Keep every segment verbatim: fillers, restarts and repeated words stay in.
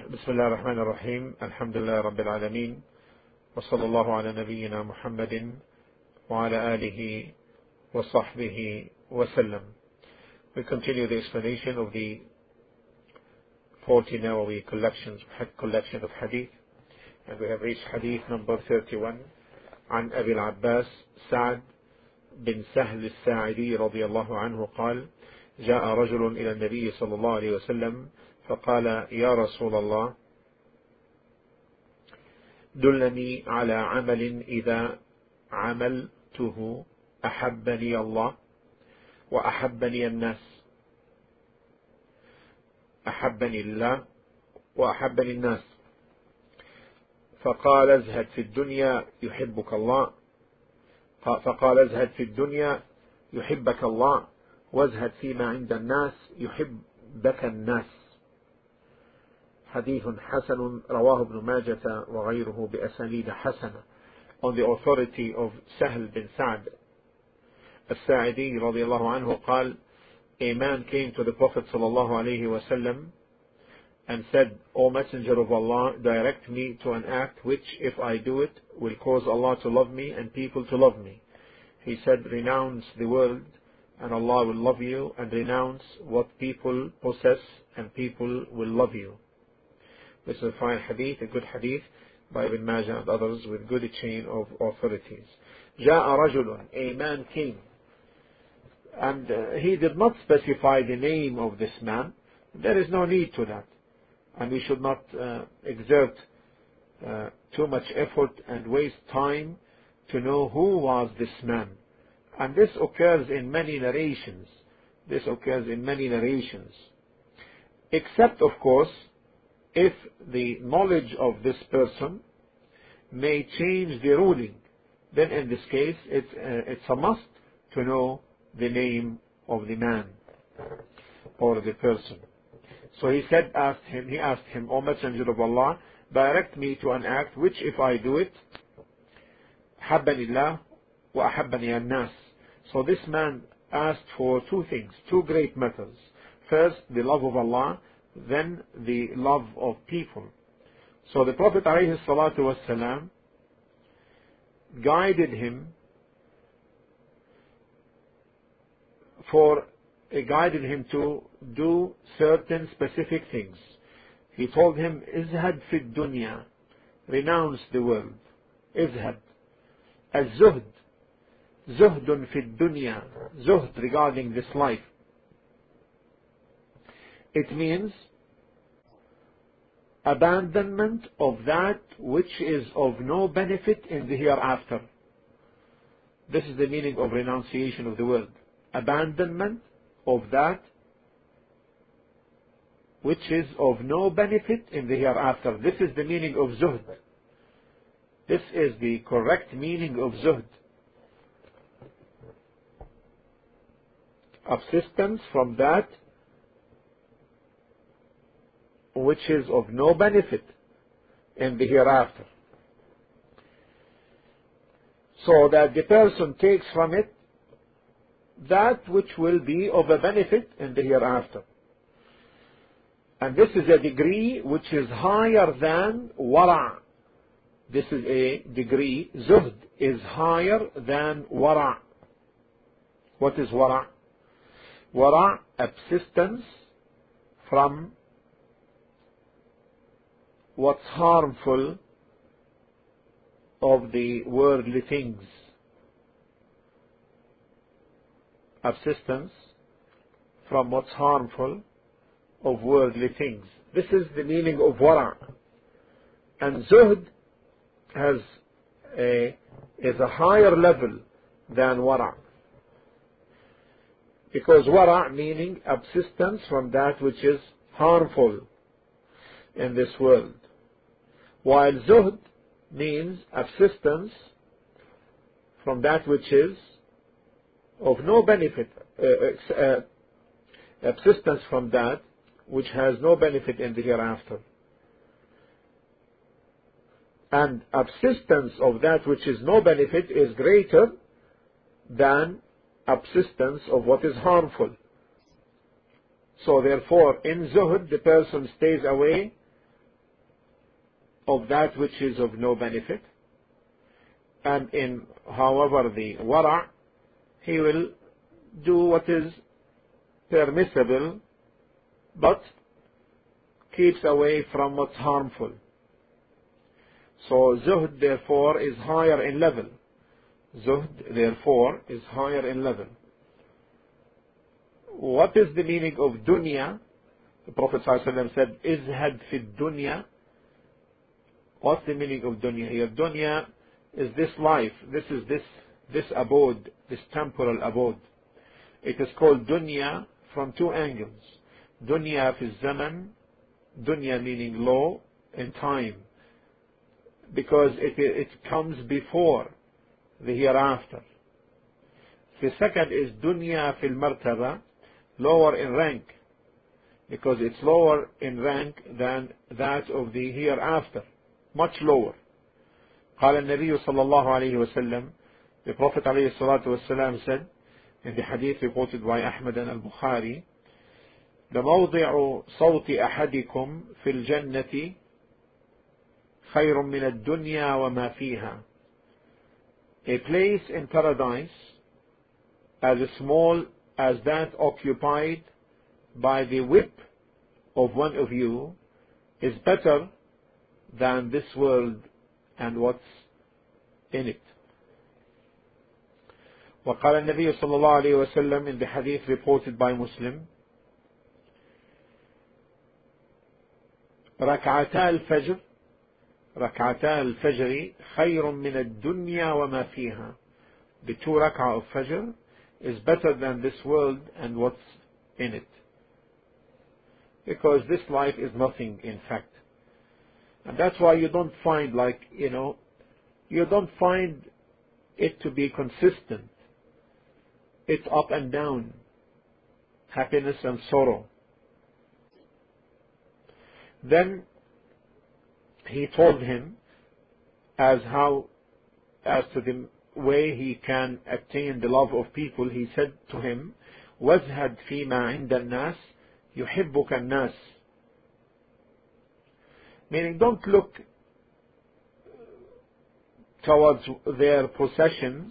بسم الله الرحمن الرحيم. الحمد لله رب العالمين، وصلى الله على نبينا محمد وعلى آله وصحبه وسلم. We continue the explanation of the forty Nawawi collections, collection of hadith, and we have reached hadith number thirty-one. عن أبي العباس سعد بن سهل الساعدي رضي الله عنه قال: جاء رجل إلى النبي صلى الله عليه وسلم فقال: يا رسول الله، دلني على عمل إذا عملته أحبني الله وأحبني الناس أحبني الله وأحبني الناس فقال: ازهد في الدنيا يحبك الله فقال ازهد في الدنيا يحبك الله وازهد فيما عند الناس يحبك الناس. حديث حسن رواه ابن ماجة وغيره بأسانيد حسنة. On the authority of Sahl bin Sa'd al-Sa'idi رضي الله عنه قال: a man came to the Prophet صلى الله عليه وسلم and said, O Messenger of Allah, direct me to an act which, if I do it, will cause Allah to love me and people to love me. He said, renounce the world and Allah will love you, and renounce what people possess and people will love you. This is a fine hadith, a good hadith by Ibn Majah and others with good chain of authorities. جاء رجل, a man came, and uh, he did not specify the name of this man. There is no need to that, and we should not uh, exert uh, too much effort and waste time to know who was this man. And this occurs in many narrations. This occurs in many narrations. Except, of course, if the knowledge of this person may change the ruling. Then in this case, it's, uh, it's a must to know the name of the man or the person. So he said, asked him, he asked him, O Messenger of Allah, direct me to an act which, if I do it, حبني الله وأحبني الناس. So this man asked for two things, two great matters. First, the love of Allah, then the love of people. So the Prophet ﷺ guided him for guided him to do certain specific things. He told him, izhad fi dunya, renounce the world. Izhad. Az-zuhd. Zuhdun fi dunya. Zuhd regarding this life. It means abandonment of that which is of no benefit in the hereafter. This is the meaning of renunciation of the world. Abandonment of that which is of no benefit in the hereafter. This is the meaning of zuhd. This is the correct meaning of zuhd. Subsistence from that which is of no benefit in the hereafter, so that the person takes from it that which will be of a benefit in the hereafter. And this is a degree which is higher than wara'. This is a degree, zuhd is higher than wara'. What is wara'? Wara', absistence from what's harmful of the worldly things. Absistence from what's harmful of worldly things. This is the meaning of wara'. And zuhd has a, is a higher level than wara'. Because wara' meaning absistence from that which is harmful in this world, while zuhd means absistence from that which is of no benefit, uh, uh, absistence from that which has no benefit in the hereafter. And absistence of that which is no benefit is greater than absistence of what is harmful. So therefore, in zuhd, the person stays away of that which is of no benefit. And in, however, the wara', he will do what is permissible, but keeps away from what's harmful. So zuhd, therefore, is higher in level. Zuhd, therefore, is higher in level. What is the meaning of dunya? The Prophet ﷺ said, Izhad fi dunya. What's the meaning of dunya here? Dunya is this life. This is this, this abode, this temporal abode. It is called dunya from two angles. Dunya fi zaman, dunya meaning low in time, because it, it comes before the hereafter. The second is dunya fil martaba, lower in rank, because it's lower in rank than that of the hereafter, much lower. قال النبي صلى الله عليه وسلم, the Prophet عليه الصلاة والسلام said in the hadith reported by Ahmad and al-Bukhari, لموضع صوت أحدكم في الجنة خير من الدنيا وما فيها. A place in paradise as small as that occupied by the whip of one of you is better than this world and what's in it. وقال النبي صلى الله عليه وسلم in the hadith reported by Muslim, ركعتا الفجر ركعتا الفجر خير من الدنيا وما فيها. The two rak'ah of Fajr is better than this world and what's in it, because this life is nothing in fact. And that's why you don't find, like, you know, you don't find it to be consistent. It's up and down, happiness and sorrow. Then he told him as how, as to the way he can attain the love of people. He said to him, وَازْهَدْ فِي مَا عِنْدَ النَّاسِ يُحِبُّكَ النَّاسِ. Meaning, don't look towards their possessions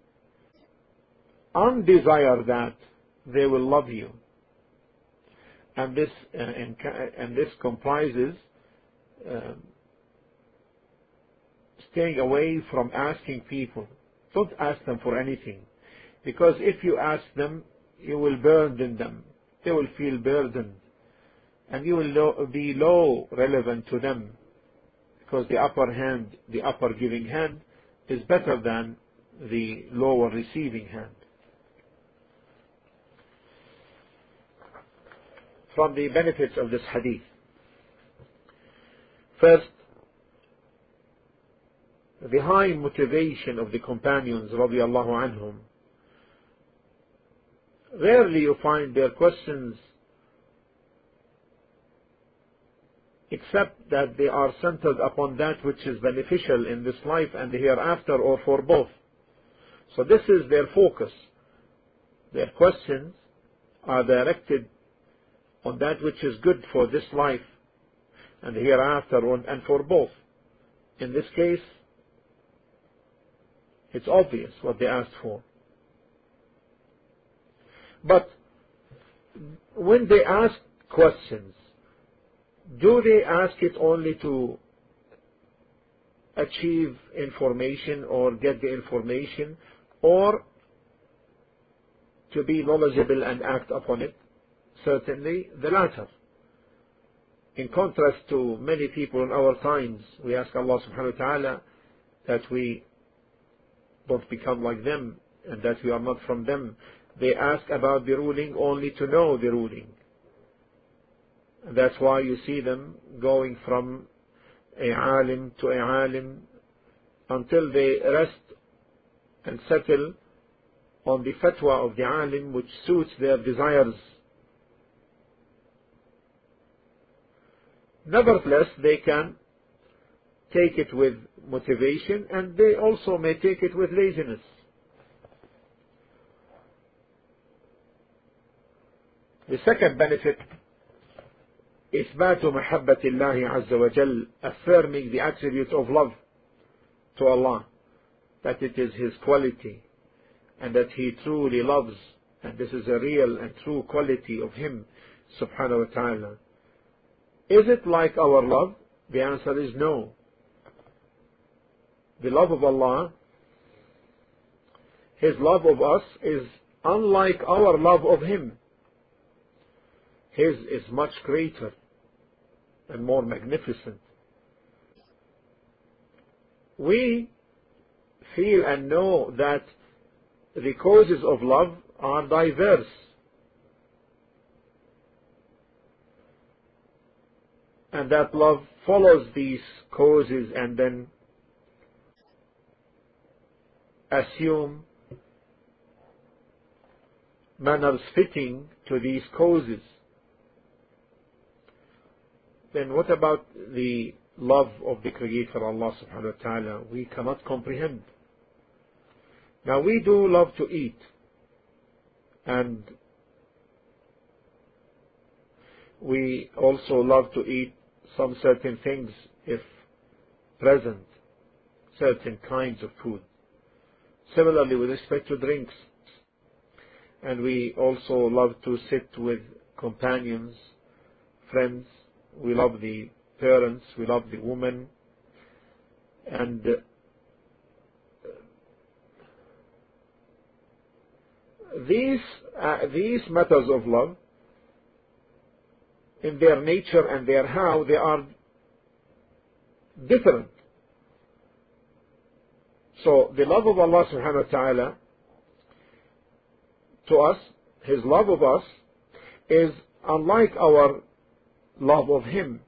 and desire that they will love you. And this uh, and this comprises uh, staying away from asking people. Don't ask them for anything, because if you ask them, you will burden them. They will feel burdened, and you will lo- be low relevant to them, because the upper hand, the upper giving hand, is better than the lower receiving hand. From the benefits of this hadith, first, the high motivation of the companions radiallahu anhum. Rarely you find their questions except that they are centered upon that which is beneficial in this life and the hereafter, or for both. So this is their focus. Their questions are directed on that which is good for this life and the hereafter, and for both. In this case, it's obvious what they asked for. But when they ask questions, do they ask it only to achieve information or get the information, or to be knowledgeable and act upon it? Certainly the latter. In contrast to many people in our times, we ask Allah subhanahu wa ta'ala that we don't become like them and that we are not from them. They ask about the ruling only to know the ruling. And that's why you see them going from a alim to a alim until they rest and settle on the fatwa of the alim which suits their desires. Nevertheless, they can take it with motivation, and they also may take it with laziness. The second benefit إثبات محبة الله عز وجل, affirming the attribute of love to Allah, that it is His quality and that He truly loves, and this is a real and true quality of Him subhanahu wa ta'ala. Is it like our love? The answer is no. The love of Allah, His love of us, is unlike our love of Him. His is much greater and more magnificent. We feel and know that the causes of love are diverse. And that love follows these causes and then assume manners fitting to these causes. Then what about the love of the Creator Allah subhanahu wa ta'ala? We cannot comprehend. Now we do love to eat, and we also love to eat some certain things if present, certain kinds of food. Similarly with respect to drinks. And we also love to sit with companions, friends. We love the parents, we love the woman. And these, uh, these matters of love, in their nature and their how, they are different. So the love of Allah subhanahu wa ta'ala to us, His love of us, is unlike our love of Him.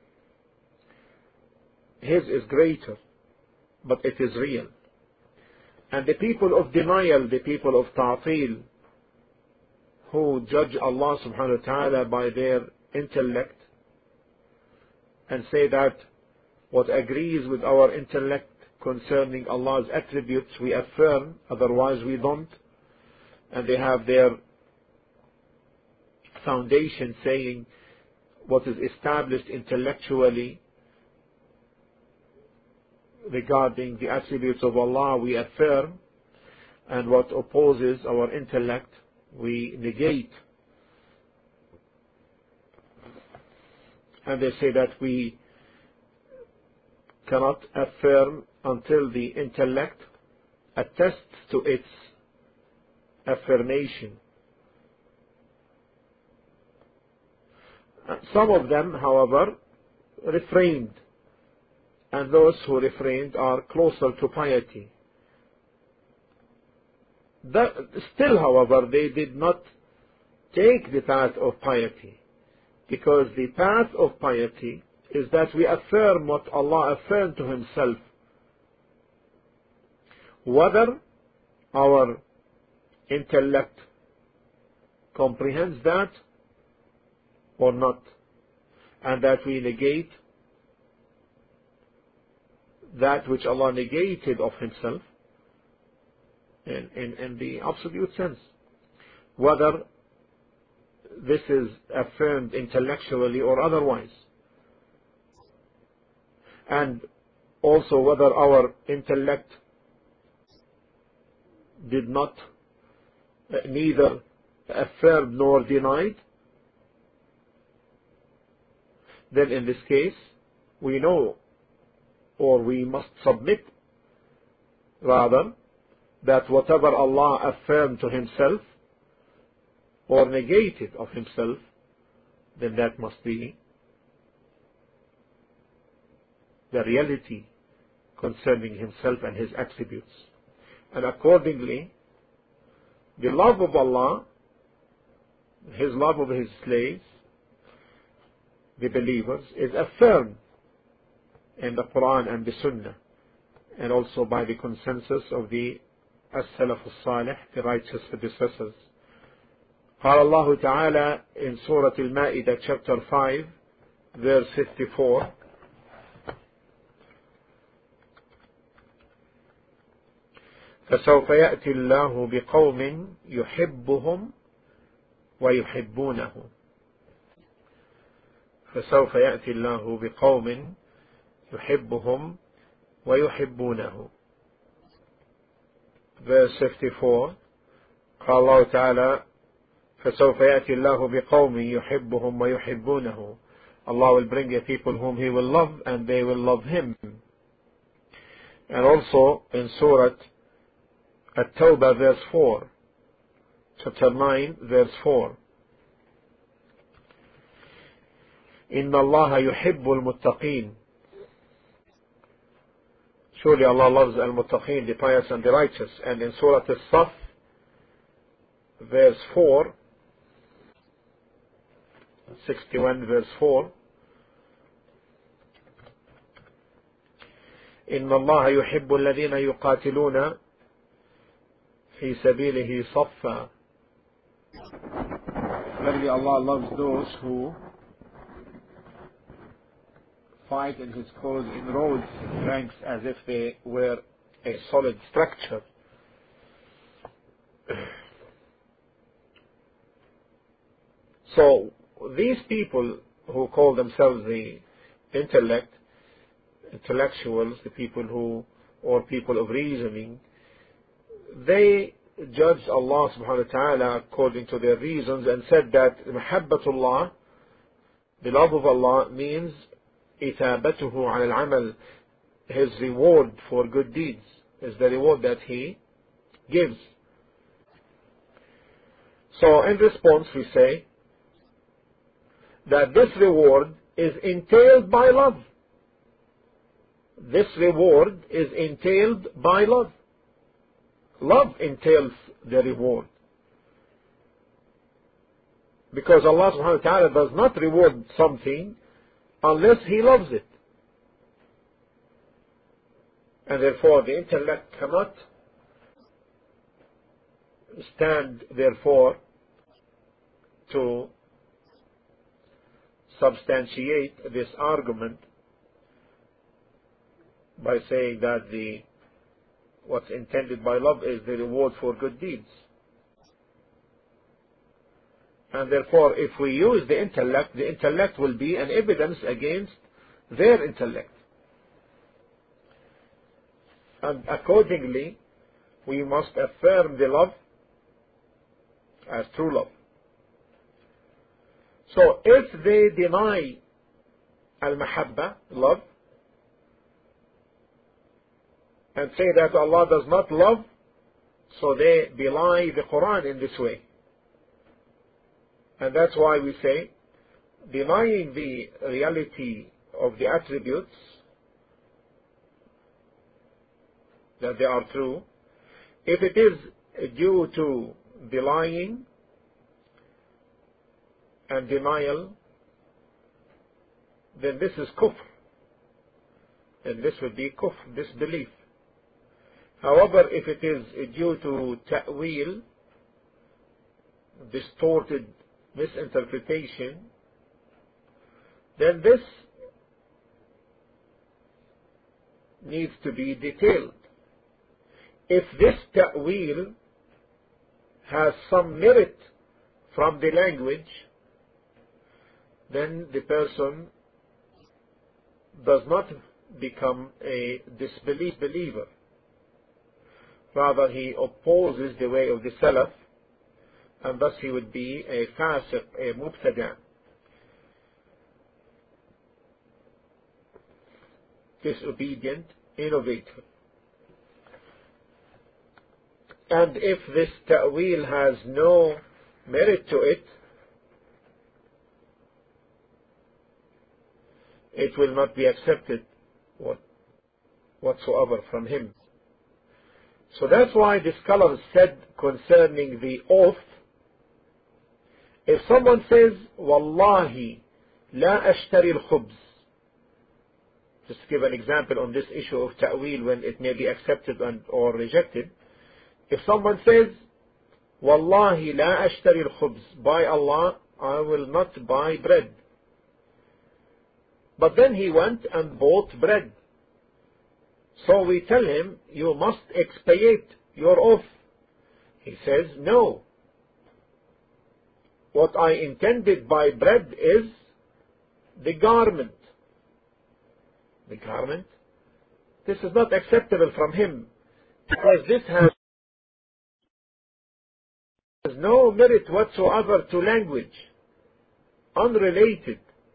His is greater, but it is real. And the people of denial, the people of ta'til, who judge Allah subhanahu wa ta'ala by their intellect and say that what agrees with our intellect concerning Allah's attributes we affirm, otherwise we don't. And they have their foundation saying what is established intellectually regarding the attributes of Allah we affirm, and what opposes our intellect we negate. And they say that we cannot affirm until the intellect attests to its affirmation. Some of them, however, refrained, and those who refrained are closer to piety. That, still, however, they did not take the path of piety, because the path of piety is that we affirm what Allah affirmed to Himself, whether our intellect comprehends that or not, and that we negate that which Allah negated of Himself in, in, in the absolute sense, whether this is affirmed intellectually or otherwise, and also whether our intellect did not uh, neither affirm nor denied. Then in this case we know, or we must submit rather, that whatever Allah affirmed to Himself or negated of Himself, then that must be the reality concerning Himself and His attributes. And accordingly, the love of Allah, His love of His slaves, the believers, is affirmed in the Quran and the Sunnah, and also by the consensus of the As-Salaf As-Salih, the righteous predecessors. قال الله تعالى in Surah Al-Ma'idah chapter five verse fifty-four, فسوف يأتي الله بقوم يحبهم ويحبونه فسوف يأتي الله بقوم يحبهم ويحبونه. Verse fifty-four, قال الله تعالى فسوف يأتي الله بقوم يحبهم ويحبونه. Allah will bring a people whom He will love and they will love Him. And also in Surah At-Tawbah verse four, chapter nine verse four, إن الله يحب المتقين. Surely Allah loves al-muttaqeen, the pious and the righteous. And in Surah As-Saf verse four, sixty-one verse four, إن الله يحب الذين يقاتلون في سبيله صفا. Verily Allah loves those who fight in His cause in rows, ranks, as if they were a solid structure. So these people who call themselves the intellect, intellectuals, the people who, or people of reasoning, they judged Allah subhanahu wa ta'ala according to their reasons and said that Mahabbatullah, the love of Allah, means إثابته على العمل, His reward for good deeds is the reward that He gives. So in response we say that this reward is entailed by love. This reward is entailed by love. Love entails the reward. Because Allah subhanahu wa ta'ala does not reward something unless He loves it. And therefore the intellect cannot stand therefore to substantiate this argument by saying that the what's intended by love is the reward for good deeds. And therefore if we use the intellect, the intellect will be an evidence against their intellect. And accordingly we must affirm the love as true love. So if they deny al-mahabba, love, and say that Allah does not love, so they belie the Quran in this way. And that's why we say denying the reality of the attributes, that they are true, if it is due to belying and denial, then this is kufr, and this would be kufr, disbelief. However, if it is due to ta'wil, distorted misinterpretation, then this needs to be detailed. If this ta'wil has some merit from the language, then the person does not become a disbelief believer. Rather, he opposes the way of the Salaf, and thus he would be a fasiq, a mubtada', disobedient innovator. And if this ta'wil has no merit to it, it will not be accepted whatsoever from him. So that's why the scholars said concerning the oath, if someone says, Wallahi, la ashtari al-khubz, just to give an example on this issue of ta'wil when it may be accepted and, or rejected. If someone says, Wallahi la ashtari al-khubz, by Allah, I will not buy bread. But then he went and bought bread. So we tell him, you must expiate your oath. He says, no. What I intended by bread is the garment. The garment? This is not acceptable from him, because this has no merit whatsoever to language, unrelated,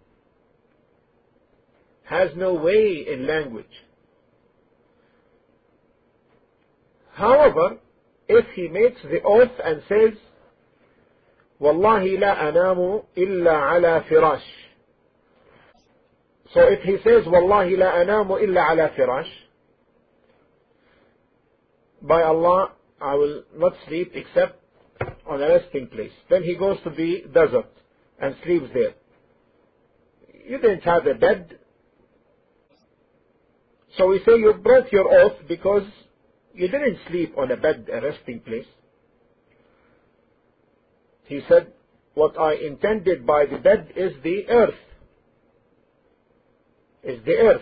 has no way in language. However, if he makes the oath and says, Wallahi la anamu illa ala firash. So if he says, Wallahi la anamu illa ala firash, by Allah, I will not sleep except on a resting place. Then he goes to the desert and sleeps there. You didn't have a bed. So we say you broke your oath because you didn't sleep on a bed, a resting place. He said, what I intended by the bed is the earth. Is the earth.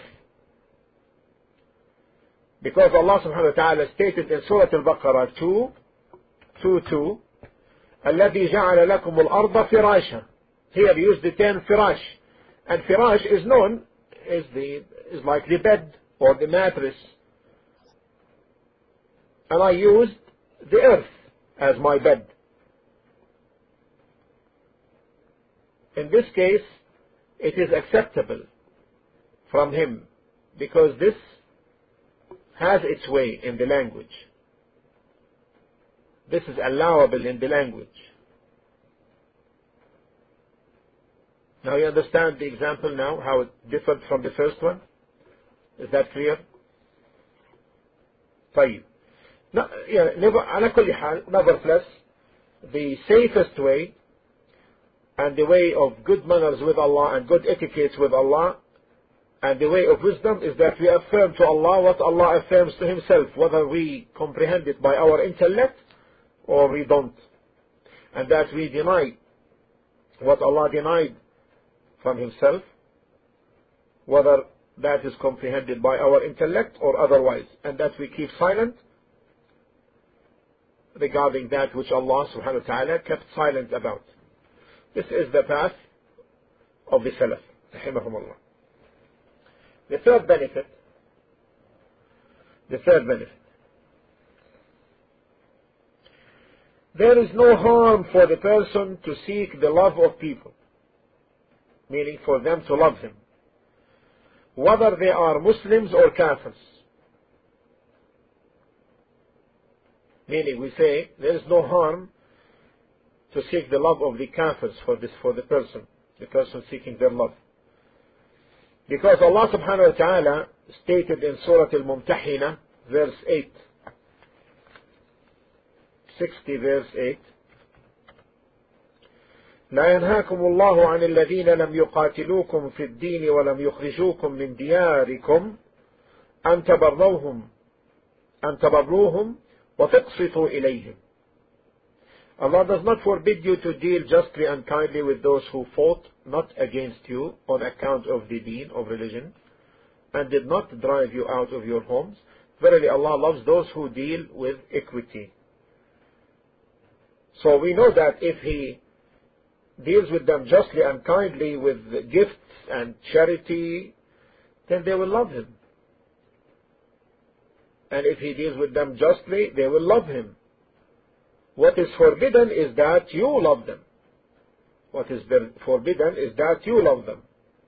Because Allah subhanahu wa ta'ala stated in Surah Al-Baqarah two, two, two, الذي جعل لكم الأرض فراشا. Here use the term firash. And firash is known as the, is like the bed or the mattress. And I used the earth as my bed. In this case, it is acceptable from him, because this has its way in the language. This is allowable in the language. Now you understand the example now, how it differed from the first one? Is that clear? طيب. No, yeah, never, على كل حال, nevertheless, the safest way and the way of good manners with Allah and good etiquettes with Allah and the way of wisdom is that we affirm to Allah what Allah affirms to Himself, whether we comprehend it by our intellect or we don't. And that we deny what Allah denied from Himself, whether that is comprehended by our intellect or otherwise. And that we keep silent regarding that which Allah subhanahu wa ta'ala kept silent about. This is the path of the Salaf, rahimahumullah. The third benefit, the third benefit, there is no harm for the person to seek the love of people, meaning for them to love him, whether they are Muslims or Kafirs. Meaning we say there is no harm to seek the love of the Kafirs for this, for the person, the person seeking their love. Because Allah subhanahu wa ta'ala stated in Surah Al-Mumtahina, verse eight, sixty verse eight, لا ينهاكم الله عن الذين لم يقاتلوكم في الدين ولم يخرجوكم من دياركم أن تبروهم أن تبروهم وتقسطوا إليهم. Allah does not forbid you to deal justly and kindly with those who fought not against you on account of the deen of religion and did not drive you out of your homes. Verily Allah loves those who deal with equity. So we know that if he deals with them justly and kindly with gifts and charity, then they will love him. And if he deals with them justly, they will love him. What is forbidden is that you love them. What is forbidden is that you love them.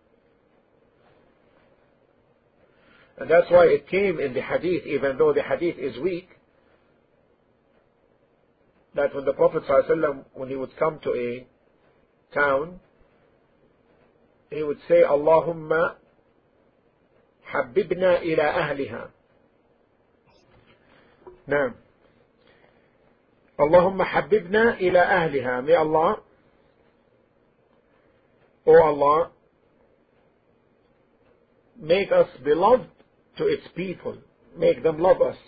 And that's why it came in the hadith, even though the hadith is weak, that when the Prophet ﷺ, when he would come to a town, he would say, Allahumma habbibna ila ahliha. Now, Allahumma habbibna ila ahliha. May Allah, O Allah, make us beloved to its people. Make them love us.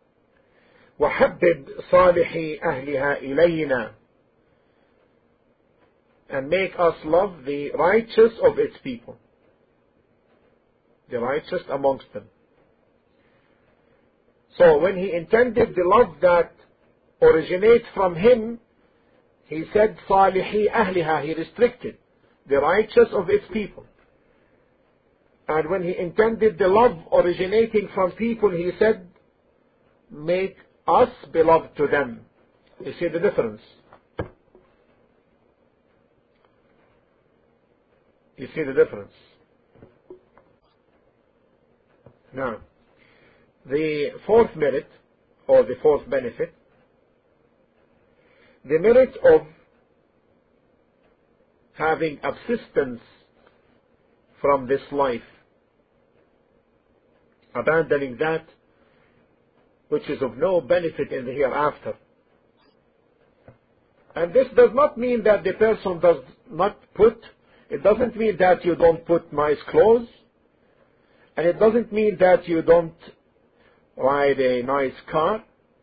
وحبب صالحي أهلها إلينا. And make us love the righteous of its people. The righteous amongst them. So when he intended the love that originates from him, he said صالحي أهلها. He restricted the righteous of its people. And when he intended the love originating from people, he said, make us beloved to them. You see the difference? You see the difference? Now, the fourth merit, or the fourth benefit, the merit of having absistence from this life, abandoning that which is of no benefit in the hereafter. And this does not mean that the person does not put, it doesn't mean that you don't put nice clothes, and it doesn't mean that you don't ride a nice car,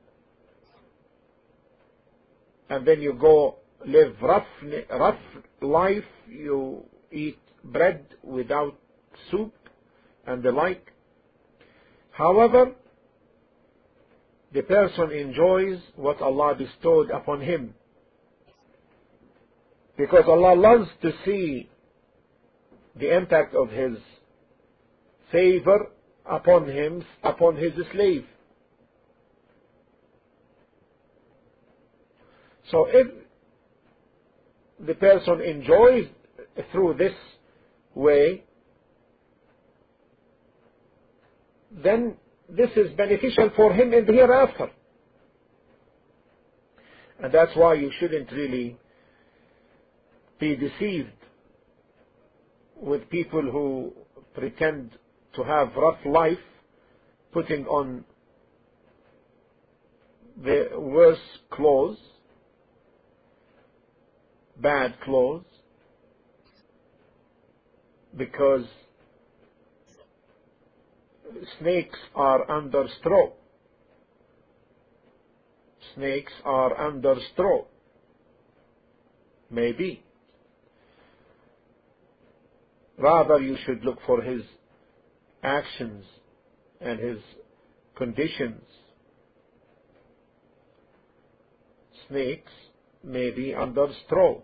and then you go live rough, rough life, you eat bread without soup and the like. However, the person enjoys what Allah bestowed upon him, because Allah loves to see the impact of His favor upon him, upon his slave. So if the person enjoys through this way, then this is beneficial for him in the hereafter. And that's why you shouldn't really be deceived with people who pretend to have rough life, putting on the worst clothes, bad clothes, because snakes are under straw. Snakes are under straw. Maybe. Rather, you should look for his actions and his conditions. Snakes may be under straw.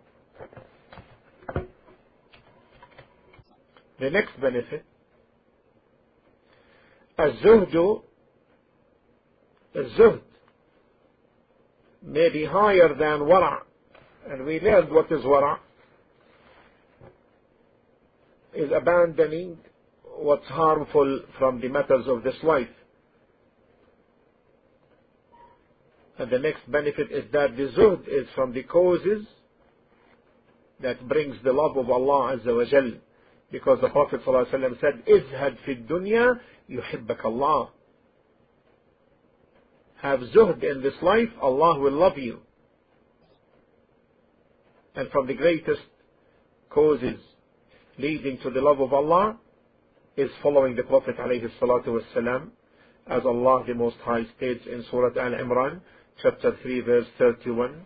The next benefit, الزهد, الزهد may be higher than wara', and we learned what is wara', is abandoning what's harmful from the matters of this life. And the next benefit is that the zuhd is from the causes that brings the love of Allah Azza wa Jal, because the Prophet ﷺ said, "Izhad fi dunya yuhibbak Allah." Have zuhd in this life, Allah will love you. And from the greatest causes leading to the love of Allah is following the Prophet ﷺ, as Allah the Most High states in Surah Al-Imran, chapter three, verse thirty-one.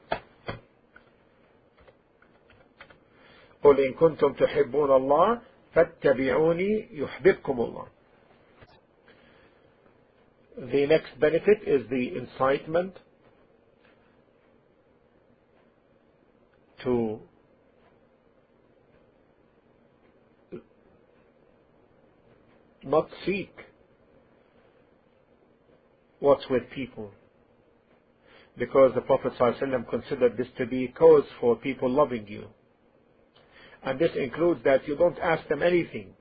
قُلْ إِن كُنْتُمْ تُحِبُّونَ اللَّهَ فَاتَّبِعُونِي يُحْبِبْكُمُ اللَّهُ. The next benefit is the incitement to not seek what's with people, because the Prophet ﷺ considered this to be a cause for people loving you. And this includes that you don't ask them anything,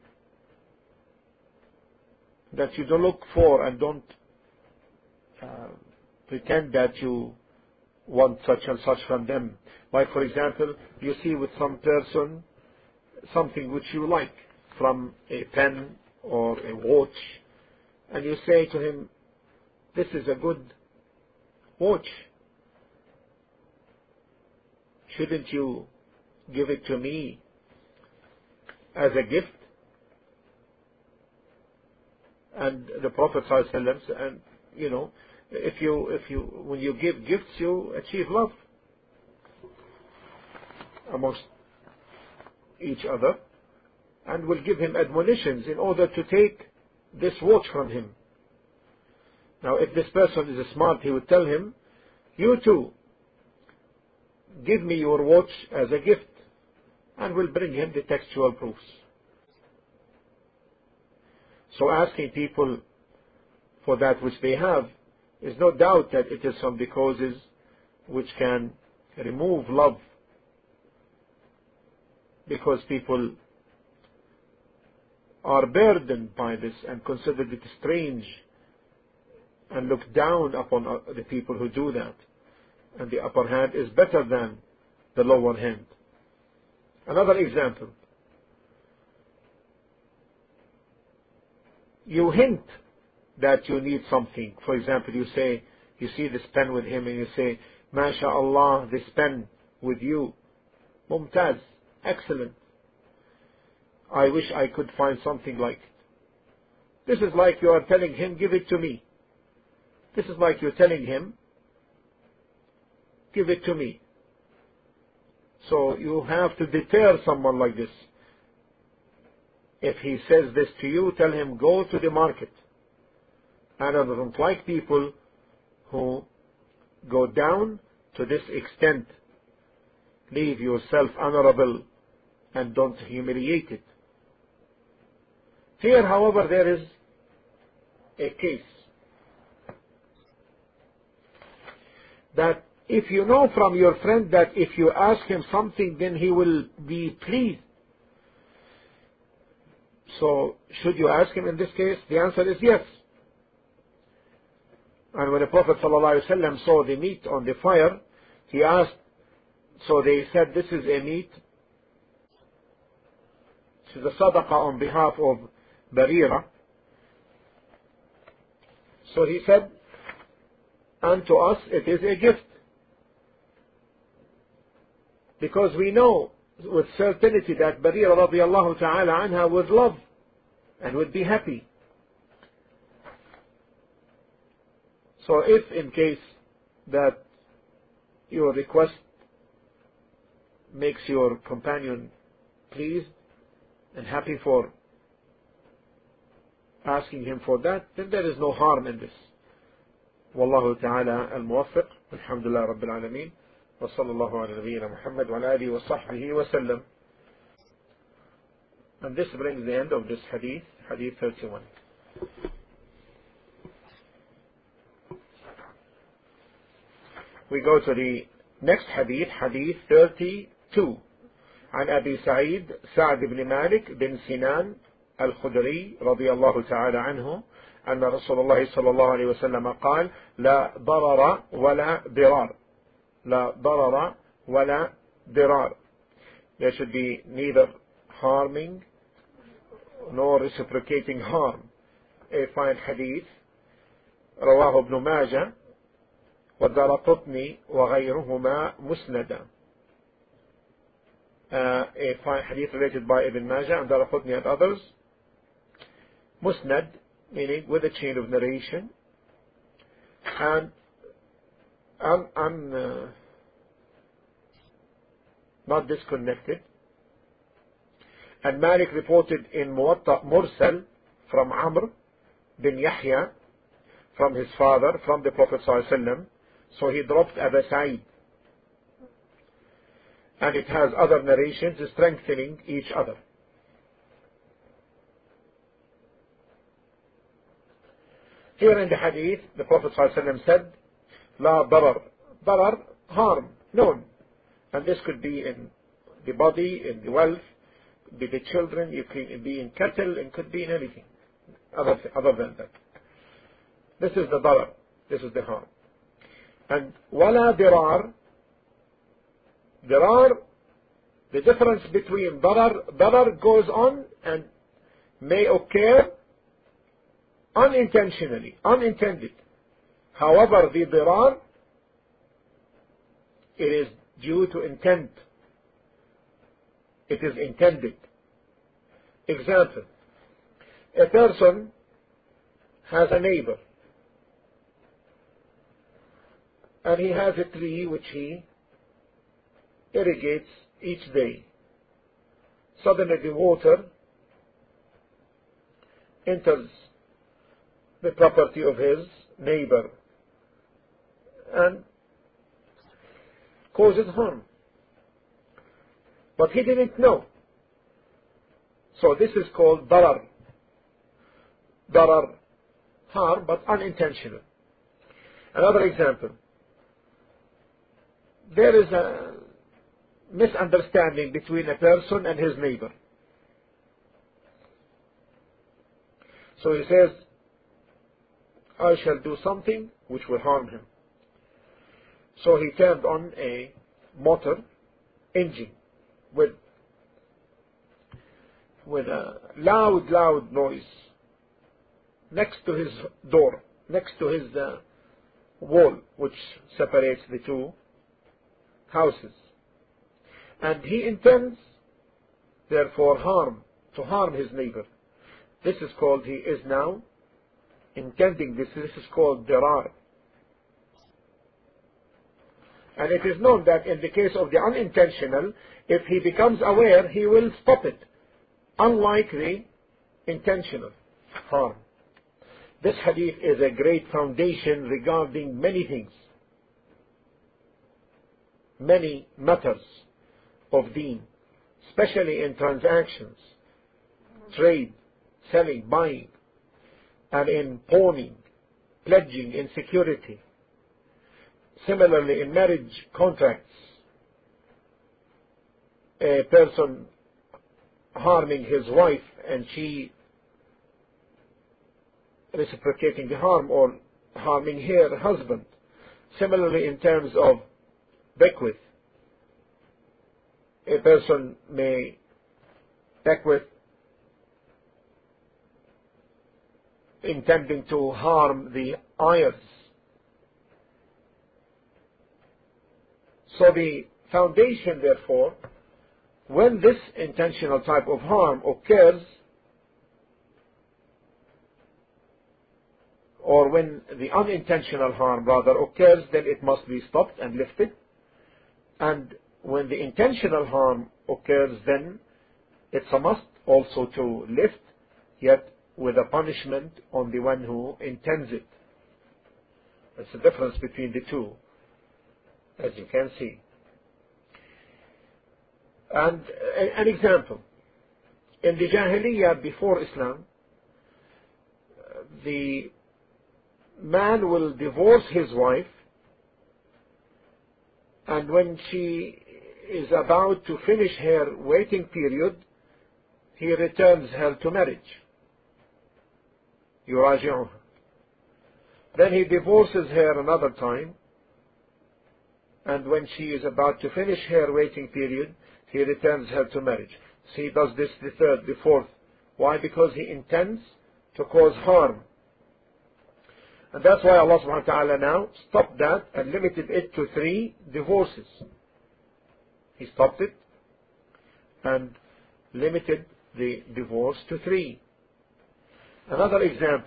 that you don't look for and don't uh, pretend that you want such and such from them. Like, for example, you see with some person something which you like, from a pen or a watch, and you say to him, "This is a good watch. Shouldn't you give it to me as a gift?" And the Prophet ﷺ said, and you know, if you if you when you give gifts, you achieve love amongst each other, and will give him admonitions in order to take this watch from him. Now, if this person is smart, he would tell him, "You too, give me your watch as a gift," and will bring him the textual proofs. So asking people for that which they have is no doubt that it is from the causes which can remove love, because people are burdened by this and consider it strange and look down upon the people who do that, and the upper hand is better than the lower hand. Another example, you hint that you need something. For example, you say, you see this pen with him and you say, MashaAllah, this pen with you, Mumtaz, excellent. I wish I could find something like it. This is like you are telling him, give it to me. This is like you're telling him, give it to me. So you have to deter someone like this. If he says this to you, tell him, go to the market. And I don't like people who go down to this extent. Leave yourself honorable and don't humiliate it. Here, however, there is a case that if you know from your friend that if you ask him something, then he will be pleased. So, should you ask him in this case? The answer is yes. And when the Prophet ﷺ saw the meat on the fire, he asked, so they said, this is a meat, this is a sadaqah on behalf of Barira. So he said, and to us it is a gift. Because we know with certainty that Barira radiallahu ta'ala anha would love and would be happy. So if in case that your request makes your companion pleased and happy for asking him for that, then there is no harm in this. Wallahu ta'ala al-muwaffiq. Alhamdulillah Rabbil Alameen. Wa sallallahu ala nabiyyina Muhammad wa ala alihi wa sahbihi wa sallam. And this brings the end of this hadith, hadith thirty-one. We go to the next hadith, hadith thirty-two. عن أبي سعيد سعد بن مالك بن سنان الخدري رضي الله تعالى عنه أن رسول الله صلى الله عليه وسلم قال لا ضرر ولا ضرار. لا ضرر ولا ضرار. There should be neither harming nor reciprocating harm. A fine hadith. رواه ابن ماجه والدارقطني وغيرهما مسندا. Uh, a fine hadith related by Ibn Majah and Daraqutni and others. Musnad, meaning with a chain of narration. And un, un, uh, not disconnected. And Malik reported in Muwatta Mursal from Amr bin Yahya from his father, from the Prophet ﷺ. So he dropped Abu Sa'id. And it has other narrations strengthening each other. Here in the hadith, the Prophet ﷺ said, La darar. Darar, harm, known. And this could be in the body, in the wealth, be the children, you can be in cattle, and could be in anything other, other than that. This is the darar. This is the harm. And wala dirar. There are the difference between darar. Darar goes on and may occur unintentionally, unintended. However, the dirar, it is due to intent. It is intended. Example, a person has a neighbor and he has a tree which he irrigates each day. Suddenly the water enters the property of his neighbor and causes harm. But he didn't know. So this is called darar. darar, harm, but unintentional. Another example. There is a misunderstanding between a person and his neighbor. So he says, I shall do something which will harm him. So he turned on a motor engine with with a loud, loud noise next to his door, next to his uh, wall, which separates the two houses. And he intends, therefore, harm, to harm his neighbor. This is called, he is now intending this, this is called dirar. And it is known that in the case of the unintentional, if he becomes aware, he will stop it, unlike the intentional harm. This hadith is a great foundation regarding many things, many matters of deen, especially in transactions, trade, selling, buying, and in pawning, pledging, in security. Similarly, in marriage contracts, a person harming his wife and she reciprocating the harm, or harming her husband. Similarly, in terms of bequest, a person may bequest intending to harm the heirs. So the foundation, therefore, when this intentional type of harm occurs, or when the unintentional harm rather occurs, then it must be stopped and lifted. And when the intentional harm occurs, then it's a must also to lift, yet with a punishment on the one who intends it. There's a difference between the two, as you can see. And an example, in the Jahiliyyah before Islam, the man will divorce his wife, and when she is about to finish her waiting period, he returns her to marriage. يراجعها. Then he divorces her another time, and when she is about to finish her waiting period, he returns her to marriage. So he does this the third, the fourth. Why? Because he intends to cause harm. And that's why Allah subhanahu wa ta'ala now stopped that and limited it to three divorces. He stopped it and limited the divorce to three. Another example.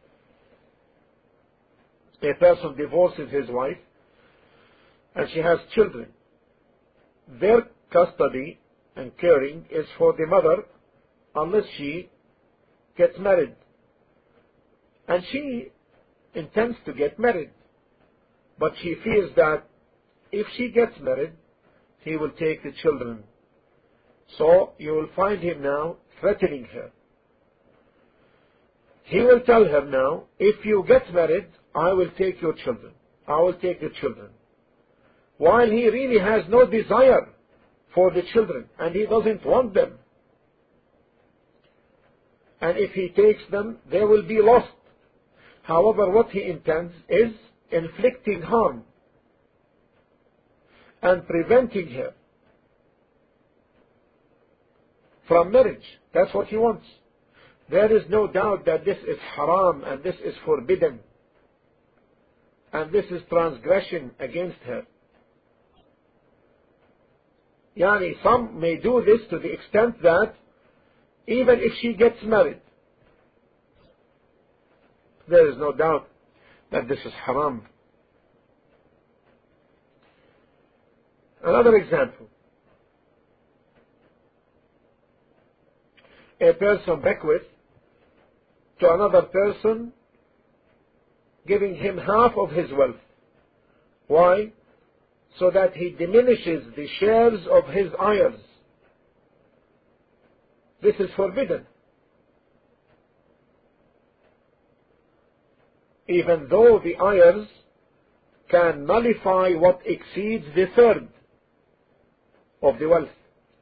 A person divorces his wife and she has children. Their custody and caring is for the mother unless she gets married. And she intends to get married, but she fears that if she gets married, he will take the children. So you will find him now threatening her. He will tell her now, if you get married, I will take your children. I will take the children. While he really has no desire for the children, and he doesn't want them. And if he takes them, they will be lost. However, what he intends is inflicting harm and preventing her from marriage. That's what he wants. There is no doubt that this is haram and this is forbidden. And this is transgression against her. Yani, some may do this to the extent that even if she gets married, there is no doubt that this is haram. Another example. A person bequeath to another person, giving him half of his wealth. Why? So that he diminishes the shares of his heirs. This is forbidden. even though the heirs can nullify what exceeds the third of the wealth,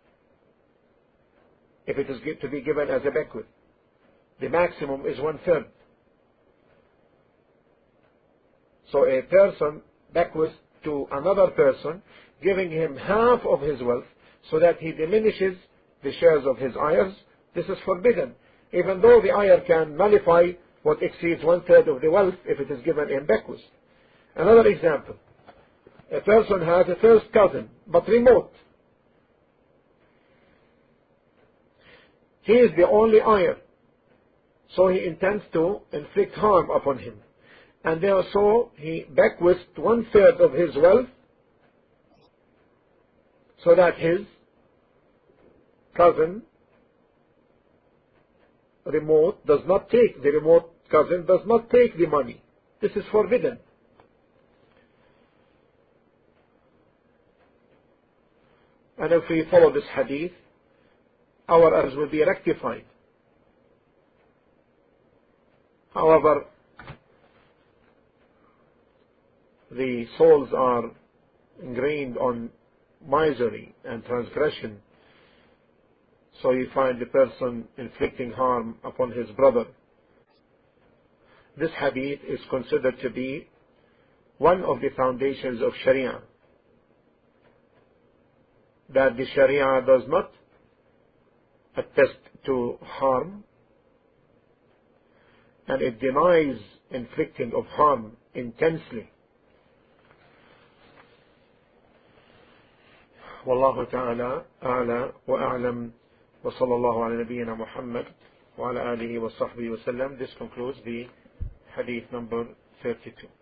if it is to be given as a bequest. The maximum is one third. So a person bequests to another person, giving him half of his wealth so that he diminishes the shares of his heirs. This is forbidden, even though the heir can nullify what exceeds one third of the wealth if it is given in bequest. Another example, a person has a first cousin but remote. He is the only heir, so he intends to inflict harm upon him, and therefore he bequests one third of his wealth so that his cousin remote does not take, the remote cousin does not take the money. This is forbidden. And if we follow this hadith, our errors will be rectified. However, the souls are ingrained on misery and transgression, so you find the person inflicting harm upon his brother. This hadith is considered to be one of the foundations of Sharia, that the Sharia does not attest to harm, and it denies inflicting of harm intensely. والله تعالى أعلى وأعلم وصلى الله على نبينا محمد وعلى آله وصحبه وسلم. This concludes the hadith number thirty-two.